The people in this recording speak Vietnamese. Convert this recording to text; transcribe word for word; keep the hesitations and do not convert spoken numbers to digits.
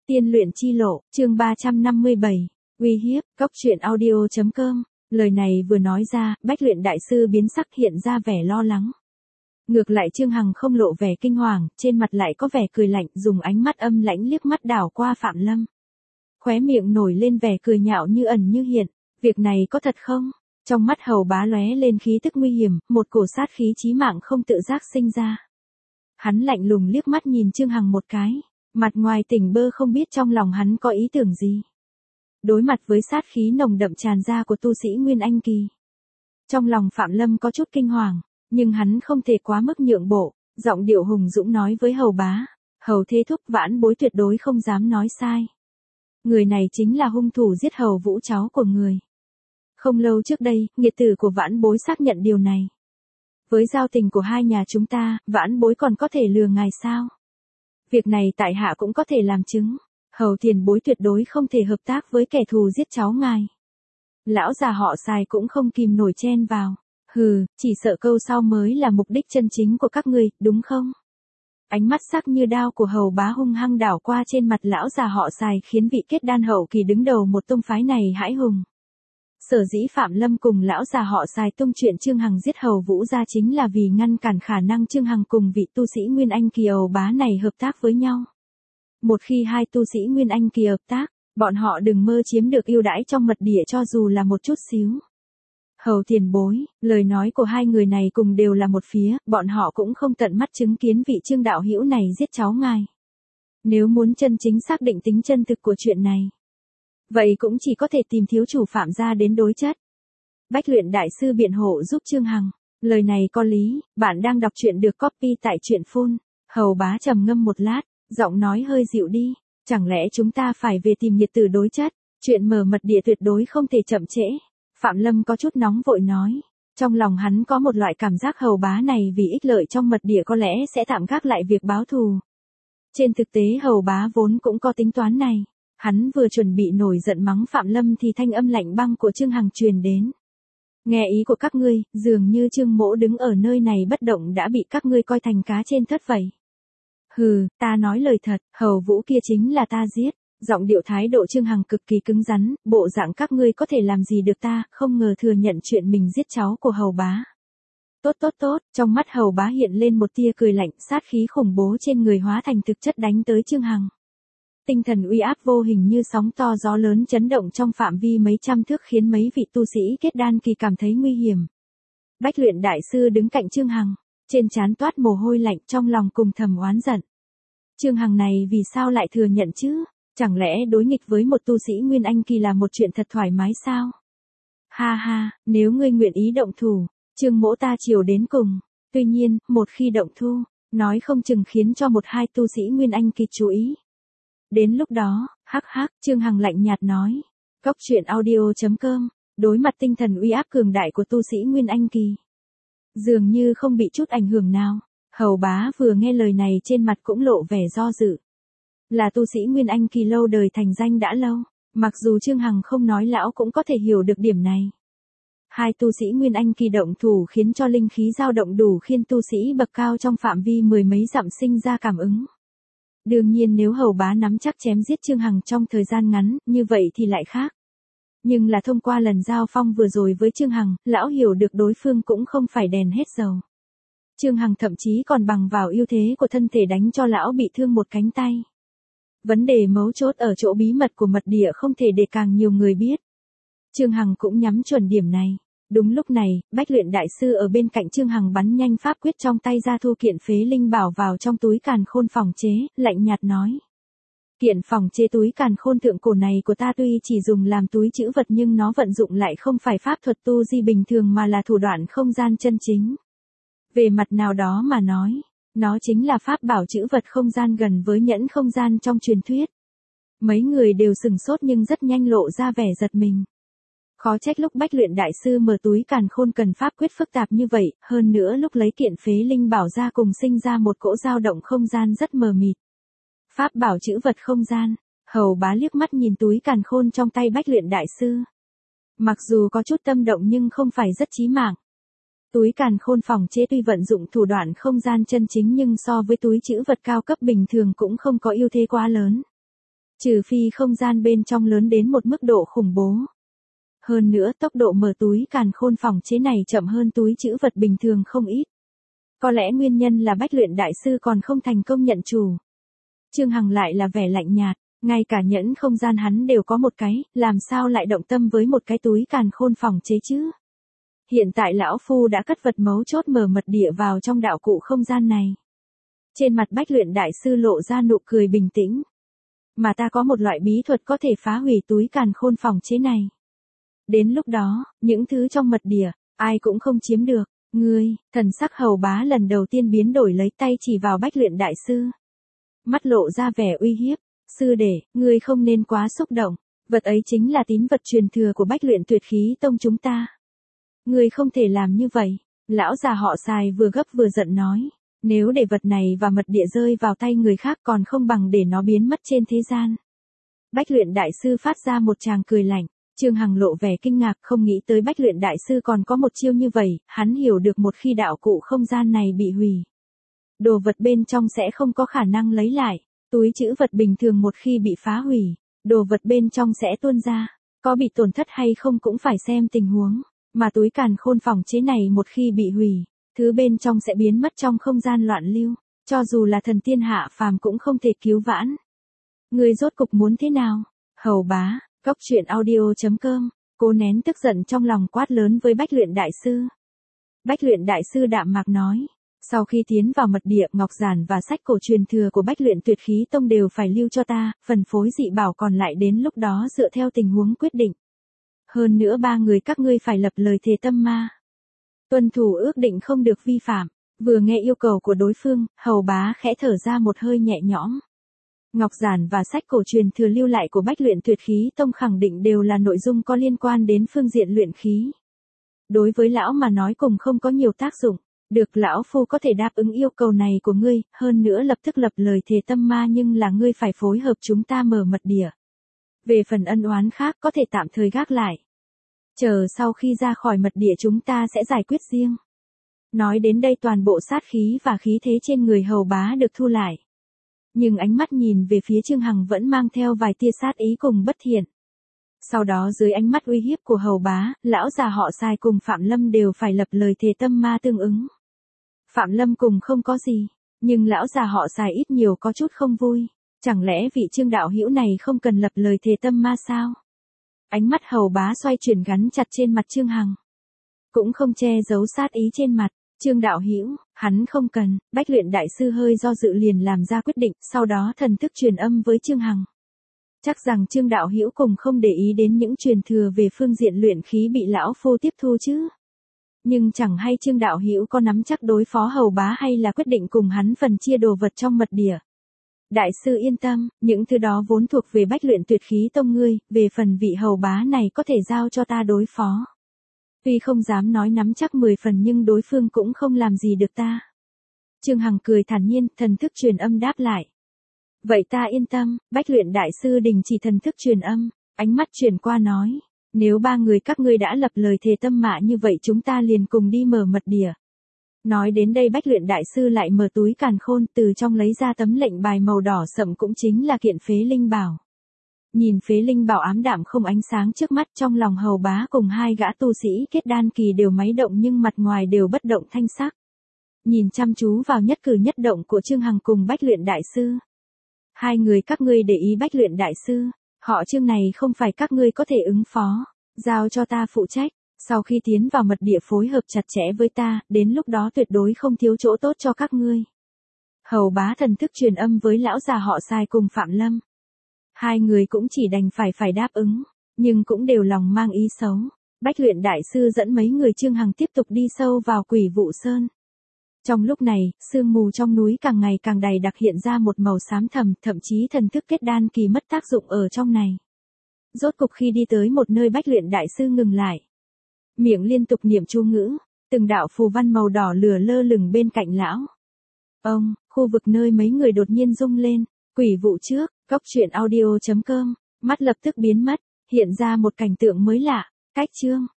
Tiên luyện chi lộ, chương ba trăm năm mươi bảy, uy hiếp, cốc truyện audio.com. Lời này vừa nói ra, Bách luyện đại sư biến sắc hiện ra vẻ lo lắng. Ngược lại Trương Hằng không lộ vẻ kinh hoàng, trên mặt lại có vẻ cười lạnh, dùng ánh mắt âm lãnh liếc mắt đảo qua Phạm Lâm. Khóe miệng nổi lên vẻ cười nhạo như ẩn như hiện, việc này có thật không? Trong mắt Hầu Bá lóe lên khí tức nguy hiểm, một cổ sát khí chí mạng không tự giác sinh ra. Hắn lạnh lùng liếc mắt nhìn Trương Hằng một cái, mặt ngoài tỉnh bơ không biết trong lòng hắn có ý tưởng gì. Đối mặt với sát khí nồng đậm tràn ra của tu sĩ Nguyên Anh Kỳ, trong lòng Phạm Lâm có chút kinh hoàng, nhưng hắn không thể quá mức nhượng bộ, giọng điệu hùng dũng nói với Hầu Bá, Hầu Thế Thúc vãn bối tuyệt đối không dám nói sai. Người này chính là hung thủ giết Hầu Vũ cháu của người. Không lâu trước đây, nghiệt tử của vãn bối xác nhận điều này. Với giao tình của hai nhà chúng ta, vãn bối còn có thể lừa ngài sao? Việc này tại hạ cũng có thể làm chứng. Hầu tiền bối tuyệt đối không thể hợp tác với kẻ thù giết cháu ngài. Lão già họ Sài cũng không kìm nổi chen vào. Hừ, chỉ sợ câu sau mới là mục đích chân chính của các ngươi, đúng không? Ánh mắt sắc như đao của Hầu Bá hung hăng đảo qua trên mặt lão già họ Sài khiến vị kết đan hậu kỳ đứng đầu một tông phái này hãi hùng. Sở dĩ Phạm Lâm cùng lão già họ Sài tung chuyện Trương Hằng giết Hầu Vũ ra chính là vì ngăn cản khả năng Trương Hằng cùng vị tu sĩ Nguyên Anh Kỳ Hầu Bá này hợp tác với nhau. Một khi hai tu sĩ Nguyên Anh Kỳ hợp tác, bọn họ đừng mơ chiếm được ưu đãi trong mật địa cho dù là một chút xíu. Hầu tiền bối, lời nói của hai người này cùng đều là một phía, bọn họ cũng không tận mắt chứng kiến vị Trương đạo hữu này giết cháu ngài. Nếu muốn chân chính xác định tính chân thực của chuyện này, vậy cũng chỉ có thể tìm thiếu chủ Phạm gia đến đối chất. Bách luyện đại sư biện hộ giúp Trương Hằng, lời này có lý, bạn đang đọc truyện được copy tại truyện phun. Hầu Bá trầm ngâm một lát, giọng nói hơi dịu đi, chẳng lẽ chúng ta phải về tìm nhiệt tử đối chất, chuyện mở mật địa tuyệt đối không thể chậm trễ. Phạm Lâm có chút nóng vội nói, trong lòng hắn có một loại cảm giác Hầu Bá này vì ích lợi trong mật địa có lẽ sẽ tạm gác lại việc báo thù. Trên thực tế Hầu Bá vốn cũng có tính toán này, hắn vừa chuẩn bị nổi giận mắng Phạm Lâm thì thanh âm lạnh băng của Trương Hằng truyền đến. Nghe ý của các ngươi, dường như Trương mỗ đứng ở nơi này bất động đã bị các ngươi coi thành cá trên thớt vậy. Hừ, ta nói lời thật, Hầu Vũ kia chính là ta giết. Giọng điệu thái độ Trương Hằng cực kỳ cứng rắn, bộ dạng các ngươi có thể làm gì được ta, không ngờ thừa nhận chuyện mình giết cháu của Hầu Bá. Tốt tốt tốt, trong mắt Hầu Bá hiện lên một tia cười lạnh, sát khí khủng bố trên người hóa thành thực chất đánh tới Trương Hằng. Tinh thần uy áp vô hình như sóng to gió lớn chấn động trong phạm vi mấy trăm thước khiến mấy vị tu sĩ kết đan kỳ cảm thấy nguy hiểm. Bách luyện đại sư đứng cạnh Trương Hằng, trên trán toát mồ hôi lạnh, trong lòng cùng thầm oán giận. Trương Hằng này vì sao lại thừa nhận chứ? Chẳng lẽ đối nghịch với một tu sĩ Nguyên Anh Kỳ là một chuyện thật thoải mái sao? Ha ha, nếu ngươi nguyện ý động thủ, Trương mỗ ta chiều đến cùng. Tuy nhiên, một khi động thu, nói không chừng khiến cho một hai tu sĩ Nguyên Anh Kỳ chú ý. Đến lúc đó, hắc hắc, Trương Hằng lạnh nhạt nói. Cốc truyện audio.com, đối mặt tinh thần uy áp cường đại của tu sĩ Nguyên Anh Kỳ, dường như không bị chút ảnh hưởng nào. Hầu Bá vừa nghe lời này trên mặt cũng lộ vẻ do dự. Là tu sĩ Nguyên Anh Kỳ lâu đời thành danh đã lâu, mặc dù Trương Hằng không nói lão cũng có thể hiểu được điểm này. Hai tu sĩ Nguyên Anh Kỳ động thủ khiến cho linh khí dao động đủ khiến tu sĩ bậc cao trong phạm vi mười mấy dặm sinh ra cảm ứng. Đương nhiên nếu Hầu Bá nắm chắc chém giết Trương Hằng trong thời gian ngắn, như vậy thì lại khác. Nhưng là thông qua lần giao phong vừa rồi với Trương Hằng, lão hiểu được đối phương cũng không phải đèn hết dầu. Trương Hằng thậm chí còn bằng vào ưu thế của thân thể đánh cho lão bị thương một cánh tay. Vấn đề mấu chốt ở chỗ bí mật của mật địa không thể để càng nhiều người biết. Trương Hằng cũng nhắm chuẩn điểm này. Đúng lúc này, Bách luyện đại sư ở bên cạnh Trương Hằng bắn nhanh pháp quyết trong tay ra thu kiện phế linh bảo vào trong túi càn khôn phòng chế, lạnh nhạt nói. Kiện phòng chế túi càn khôn thượng cổ này của ta tuy chỉ dùng làm túi trữ vật nhưng nó vận dụng lại không phải pháp thuật tu di bình thường mà là thủ đoạn không gian chân chính. Về mặt nào đó mà nói, nó chính là pháp bảo trữ vật không gian gần với nhẫn không gian trong truyền thuyết. Mấy người đều sừng sốt nhưng rất nhanh lộ ra vẻ giật mình. Khó trách lúc Bách luyện đại sư mở túi càn khôn cần pháp quyết phức tạp như vậy, hơn nữa lúc lấy kiện phế linh bảo ra cùng sinh ra một cỗ dao động không gian rất mờ mịt. Pháp bảo trữ vật không gian, Hầu Bá liếc mắt nhìn túi càn khôn trong tay Bách luyện đại sư. Mặc dù có chút tâm động nhưng không phải rất chí mạng. Túi càn khôn phòng chế tuy vận dụng thủ đoạn không gian chân chính nhưng so với túi trữ vật cao cấp bình thường cũng không có ưu thế quá lớn. Trừ phi không gian bên trong lớn đến một mức độ khủng bố. Hơn nữa tốc độ mở túi càn khôn phòng chế này chậm hơn túi trữ vật bình thường không ít. Có lẽ nguyên nhân là Bách Luyện Đại Sư còn không thành công nhận chủ. Trương Hằng lại là vẻ lạnh nhạt, ngay cả nhẫn không gian hắn đều có một cái, làm sao lại động tâm với một cái túi càn khôn phòng chế chứ? Hiện tại lão phu đã cất vật mấu chốt mở mật địa vào trong đạo cụ không gian này. Trên mặt Bách Luyện Đại Sư lộ ra nụ cười bình tĩnh. Mà ta có một loại bí thuật có thể phá hủy túi càn khôn phòng chế này. Đến lúc đó, những thứ trong mật địa, ai cũng không chiếm được. Ngươi, thần sắc Hầu Bá lần đầu tiên biến đổi lấy tay chỉ vào Bách Luyện Đại Sư. Mắt lộ ra vẻ uy hiếp. Sư đệ, ngươi không nên quá xúc động. Vật ấy chính là tín vật truyền thừa của Bách Luyện Tuyệt Khí Tông chúng ta. Ngươi không thể làm như vậy. Lão già họ Sài vừa gấp vừa giận nói. Nếu để vật này và mật địa rơi vào tay người khác còn không bằng để nó biến mất trên thế gian. Bách Luyện Đại Sư phát ra một tràng cười lạnh. Trương Hằng lộ vẻ kinh ngạc không nghĩ tới Bách Luyện Đại Sư còn có một chiêu như vậy, hắn hiểu được một khi đạo cụ không gian này bị hủy. Đồ vật bên trong sẽ không có khả năng lấy lại, túi trữ vật bình thường một khi bị phá hủy, đồ vật bên trong sẽ tuôn ra, có bị tổn thất hay không cũng phải xem tình huống, mà túi càn khôn phòng chế này một khi bị hủy, thứ bên trong sẽ biến mất trong không gian loạn lưu, cho dù là thần tiên hạ phàm cũng không thể cứu vãn. Người rốt cục muốn thế nào? Hầu Bá. Cốc truyện audio chấm com, cố nén tức giận trong lòng quát lớn với Bách Luyện Đại Sư. Bách Luyện Đại Sư đạm mạc nói, sau khi tiến vào mật địa ngọc giản và sách cổ truyền thừa của Bách Luyện Tuyệt Khí Tông đều phải lưu cho ta, phần phối dị bảo còn lại đến lúc đó dựa theo tình huống quyết định. Hơn nữa ba người các ngươi phải lập lời thề tâm ma. Tuân thủ ước định không được vi phạm, vừa nghe yêu cầu của đối phương, Hầu Bá khẽ thở ra một hơi nhẹ nhõm. Ngọc giản và sách cổ truyền thừa lưu lại của Bách Luyện Tuyệt Khí Tông khẳng định đều là nội dung có liên quan đến phương diện luyện khí. Đối với lão mà nói cùng không có nhiều tác dụng, được lão phu có thể đáp ứng yêu cầu này của ngươi, hơn nữa lập tức lập lời thề tâm ma nhưng là ngươi phải phối hợp chúng ta mở mật địa. Về phần ân oán khác có thể tạm thời gác lại. Chờ sau khi ra khỏi mật địa chúng ta sẽ giải quyết riêng. Nói đến đây toàn bộ sát khí và khí thế trên người Hầu Bá được thu lại. Nhưng ánh mắt nhìn về phía Trương Hằng vẫn mang theo vài tia sát ý cùng bất thiện. Sau đó dưới ánh mắt uy hiếp của Hầu Bá, lão già họ Sai cùng Phạm Lâm đều phải lập lời thề tâm ma tương ứng. Phạm Lâm cùng không có gì, nhưng lão già họ Sai ít nhiều có chút không vui. Chẳng lẽ vị Trương đạo hữu này không cần lập lời thề tâm ma sao? Ánh mắt Hầu Bá xoay chuyển gắn chặt trên mặt Trương Hằng. Cũng không che giấu sát ý trên mặt. Trương đạo hữu, hắn không cần, Bách Luyện Đại Sư hơi do dự liền làm ra quyết định, sau đó thần thức truyền âm với Trương Hằng. Chắc rằng Trương đạo hữu cùng không để ý đến những truyền thừa về phương diện luyện khí bị lão phu tiếp thu chứ. Nhưng chẳng hay Trương đạo hữu có nắm chắc đối phó Hầu Bá hay là quyết định cùng hắn phần chia đồ vật trong mật địa. Đại sư yên tâm, những thứ đó vốn thuộc về Bách Luyện Tuyệt Khí Tông ngươi, về phần vị Hầu Bá này có thể giao cho ta đối phó. Tuy không dám nói nắm chắc mười phần nhưng đối phương cũng không làm gì được ta. Trương Hằng cười thản nhiên, thần thức truyền âm đáp lại. Vậy ta yên tâm, Bách Luyện Đại Sư đình chỉ thần thức truyền âm, ánh mắt chuyển qua nói. Nếu ba người các ngươi đã lập lời thề tâm mạ như vậy chúng ta liền cùng đi mở mật địa. Nói đến đây Bách Luyện Đại Sư lại mở túi càn khôn từ trong lấy ra tấm lệnh bài màu đỏ sậm cũng chính là kiện phế linh bảo. Nhìn phế linh bảo ám đạm không ánh sáng trước mắt trong lòng Hầu Bá cùng hai gã tu sĩ kết đan kỳ đều máy động nhưng mặt ngoài đều bất động thanh sắc. Nhìn chăm chú vào nhất cử nhất động của Trương Hằng cùng Bách Luyện Đại Sư. Hai người các ngươi để ý Bách Luyện Đại Sư, họ Trương này không phải các ngươi có thể ứng phó, giao cho ta phụ trách, sau khi tiến vào mật địa phối hợp chặt chẽ với ta, đến lúc đó tuyệt đối không thiếu chỗ tốt cho các ngươi. Hầu Bá thần thức truyền âm với lão già họ Sai cùng Phạm Lâm. Hai người cũng chỉ đành phải phải đáp ứng, nhưng cũng đều lòng mang ý xấu. Bách Luyện Đại Sư dẫn mấy người Trương Hằng tiếp tục đi sâu vào Quỷ Vụ Sơn. Trong lúc này, sương mù trong núi càng ngày càng dày đặc hiện ra một màu xám thầm, thậm chí thần thức kết đan kỳ mất tác dụng ở trong này. Rốt cục khi đi tới một nơi Bách Luyện Đại Sư ngừng lại. Miệng liên tục niệm chú ngữ, từng đạo phù văn màu đỏ lửa lơ lửng bên cạnh lão. Ông, khu vực nơi mấy người đột nhiên rung lên, Quỷ Vụ trước, cốc truyện audio chấm com, mắt lập tức biến mất, hiện ra một cảnh tượng mới lạ, cách chương.